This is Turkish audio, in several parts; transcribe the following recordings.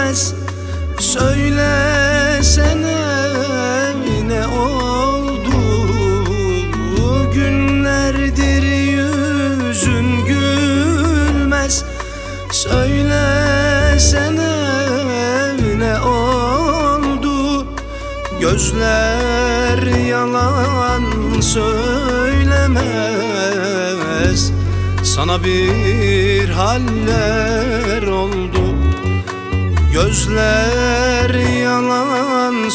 gülmez. Söylesene ne oldu? Günlerdir yüzün gülmez. Söylesene ne oldu? Gözler yalan söylemez. Sana bir haller oldu. Gözler yalan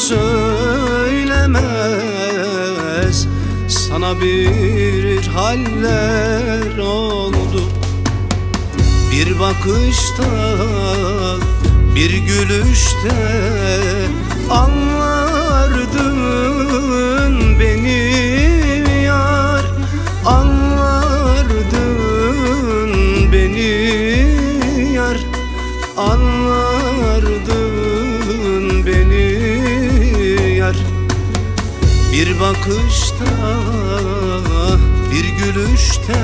söylemez. Sana bir haller oldu. Bir bakışta, bir gülüşte anlardın beni yar. Anlardın beni yar. Anlardın beni yar. Bir bakışta, bir gülüşte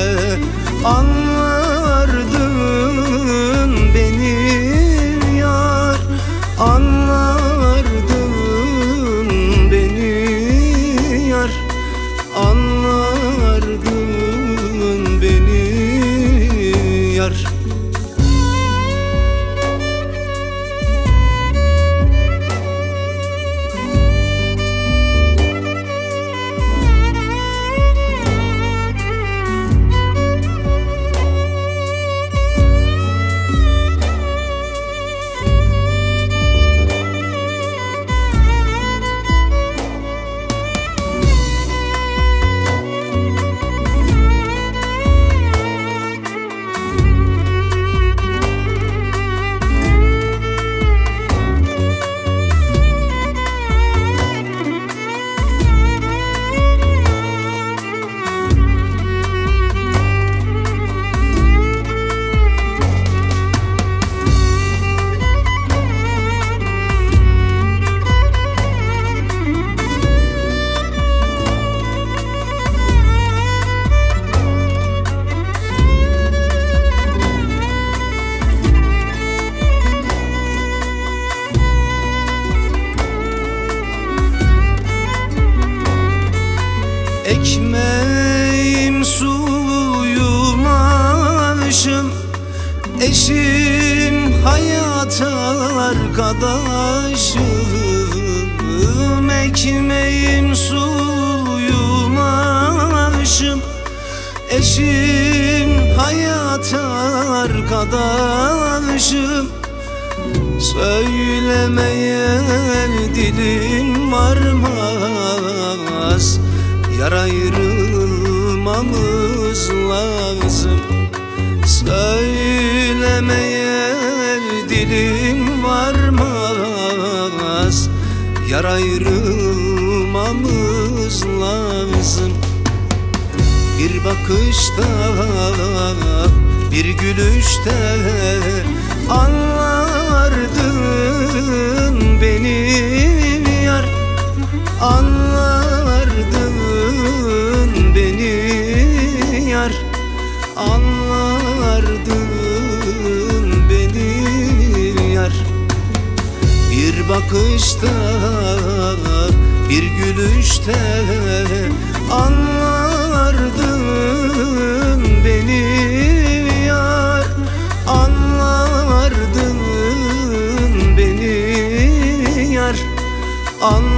anlardın beni yar. Anlardın beni yar. Anlardın beni yar. Ekmeğim suyum aşım, eşim hayat arkadaşım. Ekmeğim suyum aşım, eşim hayat arkadaşım. Söylemeye dilim varmaz, yar ayrılmamız lazım. Söylemeye dilim varmaz, yar ayrılmamız lazım. Bir bakışta, bir gülüşte anlardın beni yar. Anlardın beni yar. Anlardın beni yar. Bir bakışta, bir gülüşte anlardın beni yar. Anlardın beni yar.